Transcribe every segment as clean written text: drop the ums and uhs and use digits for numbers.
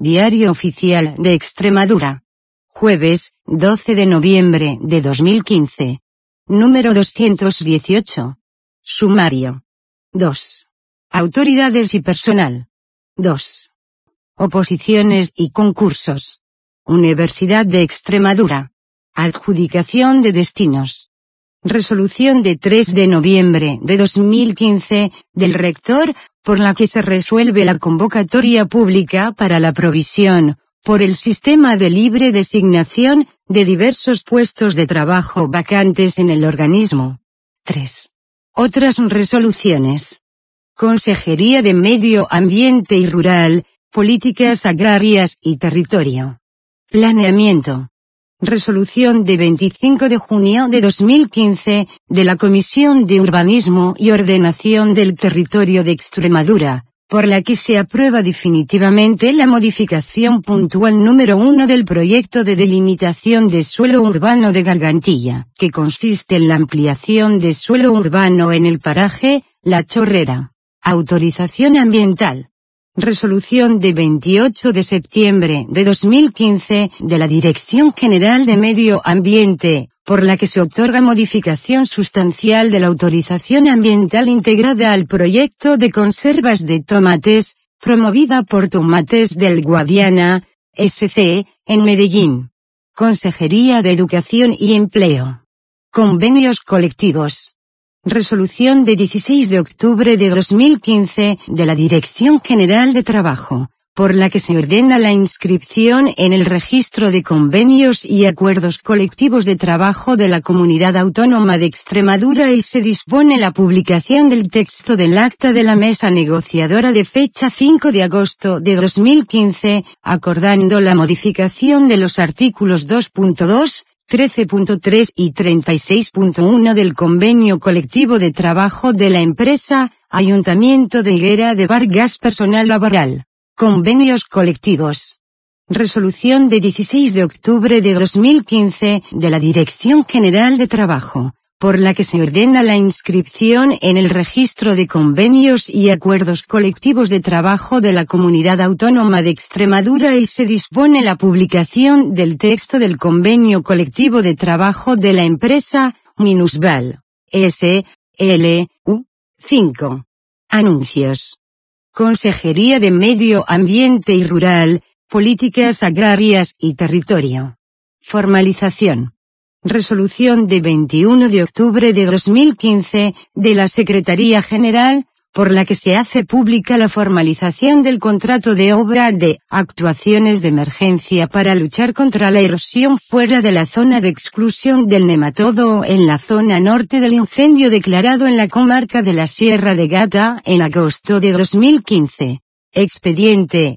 Diario Oficial de Extremadura. Jueves, 12 de noviembre de 2015. Número 218. Sumario. 2. Autoridades y personal. 2. Oposiciones y concursos. Universidad de Extremadura. Adjudicación de destinos. Resolución de 3 de noviembre de 2015, del rector, por la que se resuelve la convocatoria pública para la provisión, por el sistema de libre designación, de diversos puestos de trabajo vacantes en el organismo. 3. Otras resoluciones. Consejería de Medio Ambiente y Rural, Políticas Agrarias y Territorio. Planeamiento. Resolución de 25 de junio de 2015, de la Comisión de Urbanismo y Ordenación del Territorio de Extremadura, por la que se aprueba definitivamente la modificación puntual número 1 del proyecto de delimitación de suelo urbano de Gargantilla, que consiste en la ampliación de suelo urbano en el paraje La Chorrera. Autorización ambiental. Resolución de 28 de septiembre de 2015, de la Dirección General de Medio Ambiente, por la que se otorga modificación sustancial de la autorización ambiental integrada al proyecto de conservas de tomates, promovida por Tomates del Guadiana, S.C., en Medellín. Consejería de Educación y Empleo. Convenios colectivos. Resolución de 16 de octubre de 2015, de la Dirección General de Trabajo, por la que se ordena la inscripción en el Registro de Convenios y Acuerdos Colectivos de Trabajo de la Comunidad Autónoma de Extremadura y se dispone la publicación del texto del acta de la mesa negociadora de fecha 5 de agosto de 2015, acordando la modificación de los artículos 2.2, 13.3 y 36.1 del Convenio Colectivo de Trabajo de la empresa, Ayuntamiento de Higuera de Vargas Personal Laboral. Convenios colectivos. Resolución de 16 de octubre de 2015, de la Dirección General de Trabajo, por la que se ordena la inscripción en el Registro de Convenios y Acuerdos Colectivos de Trabajo de la Comunidad Autónoma de Extremadura y se dispone la publicación del texto del Convenio Colectivo de Trabajo de la empresa, Minusval, S.L.U. 5. Anuncios. Consejería de Medio Ambiente y Rural, Políticas Agrarias y Territorio. Formalización. Resolución de 21 de octubre de 2015, de la Secretaría General, por la que se hace pública la formalización del contrato de obra de actuaciones de emergencia para luchar contra la erosión fuera de la zona de exclusión del nematodo en la zona norte del incendio declarado en la comarca de la Sierra de Gata en agosto de 2015. Expediente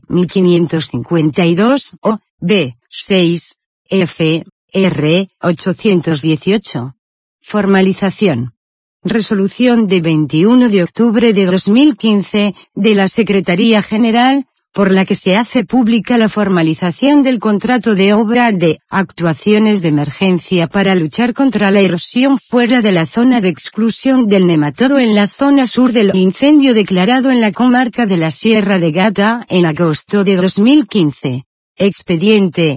1552 O. B. 6. F. R. 818. Formalización. Resolución de 21 de octubre de 2015, de la Secretaría General, por la que se hace pública la formalización del contrato de obra de actuaciones de emergencia para luchar contra la erosión fuera de la zona de exclusión del nematodo en la zona sur del incendio declarado en la comarca de la Sierra de Gata en agosto de 2015. Expediente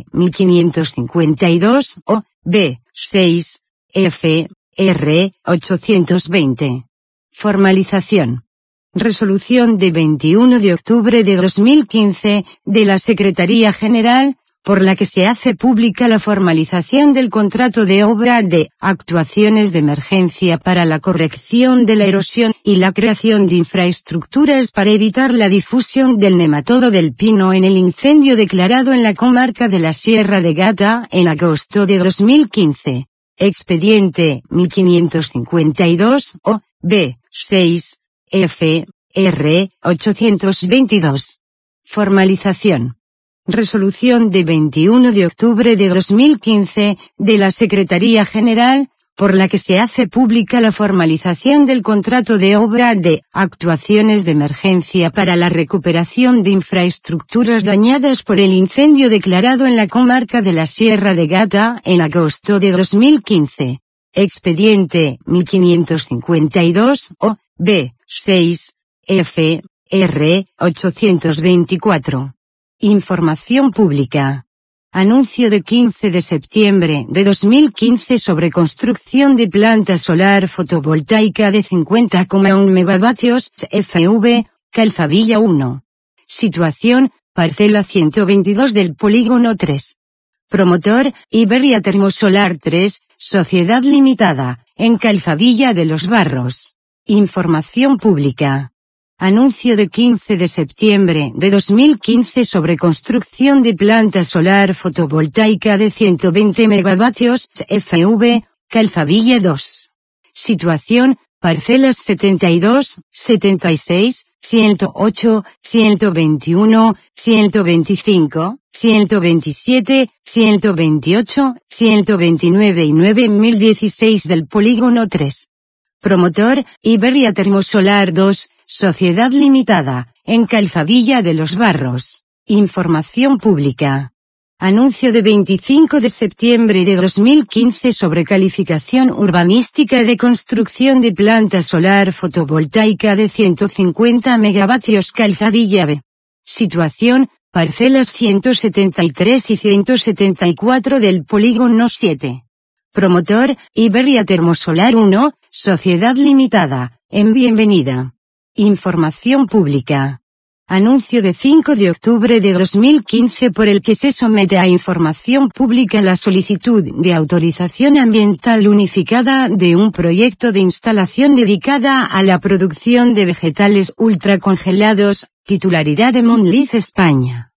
1552 O. B. 6. F. R. 820. Formalización. Resolución de 21 de octubre de 2015, de la Secretaría General, por la que se hace pública la formalización del contrato de obra de actuaciones de emergencia para la corrección de la erosión y la creación de infraestructuras para evitar la difusión del nematodo del pino en el incendio declarado en la comarca de la Sierra de Gata en agosto de 2015. Expediente 1552 O. B. 6. F. R. 822. Formalización. Resolución de 21 de octubre de 2015, de la Secretaría General, por la que se hace pública la formalización del contrato de obra de actuaciones de emergencia para la recuperación de infraestructuras dañadas por el incendio declarado en la comarca de la Sierra de Gata en agosto de 2015. Expediente 1552 O. B. 6. F. R. 824. Información pública. Anuncio de 15 de septiembre de 2015 sobre construcción de planta solar fotovoltaica de 50,1 megavatios FV, Calzadilla 1. Situación, parcela 122 del polígono 3. Promotor, Iberia Termosolar 3, Sociedad Limitada, en Calzadilla de los Barros. Información pública. Anuncio de 15 de septiembre de 2015 sobre construcción de planta solar fotovoltaica de 120 megavatios FV, Calzadilla 2. Situación, parcelas 72, 76, 108, 121, 125, 127, 128, 129 y 9016 del polígono 3. Promotor, Iberia Termosolar 2, Sociedad Limitada, en Calzadilla de los Barros. Información pública. Anuncio de 25 de septiembre de 2015 sobre calificación urbanística de construcción de planta solar fotovoltaica de 150 megavatios Calzadilla B. Situación, parcelas 173 y 174 del polígono 7. Promotor, Iberia Termosolar 1, Sociedad Limitada, en Bienvenida. Información pública. Anuncio de 5 de octubre de 2015 por el que se somete a información pública la solicitud de autorización ambiental unificada de un proyecto de instalación dedicada a la producción de vegetales ultracongelados, titularidad de Monliz España.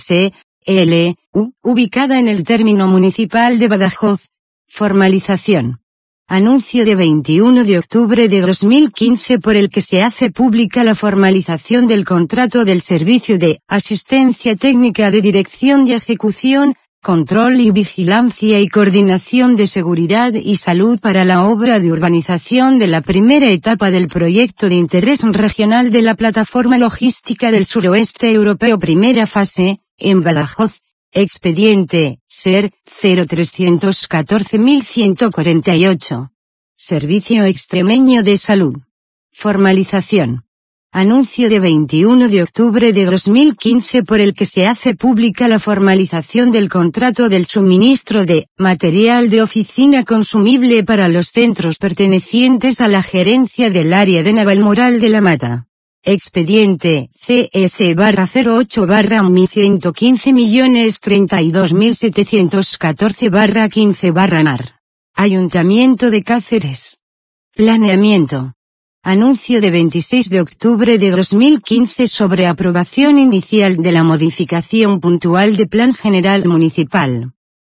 S.L.U., ubicada en el término municipal de Badajoz. Formalización. Anuncio de 21 de octubre de 2015 por el que se hace pública la formalización del contrato del Servicio de Asistencia Técnica de Dirección y Ejecución, Control y Vigilancia y Coordinación de Seguridad y Salud para la obra de urbanización de la primera etapa del proyecto de interés regional de la Plataforma Logística del Suroeste Europeo primera fase, en Badajoz. Expediente, SER, 0314148. Servicio Extremeño de Salud. Formalización. Anuncio de 21 de octubre de 2015 por el que se hace pública la formalización del contrato del suministro de material de oficina consumible para los centros pertenecientes a la gerencia del área de Navalmoral de la Mata. Expediente CS-08-115.032.714-15/Mar. Ayuntamiento de Cáceres. Planeamiento. Anuncio de 26 de octubre de 2015 sobre aprobación inicial de la modificación puntual de Plan General Municipal.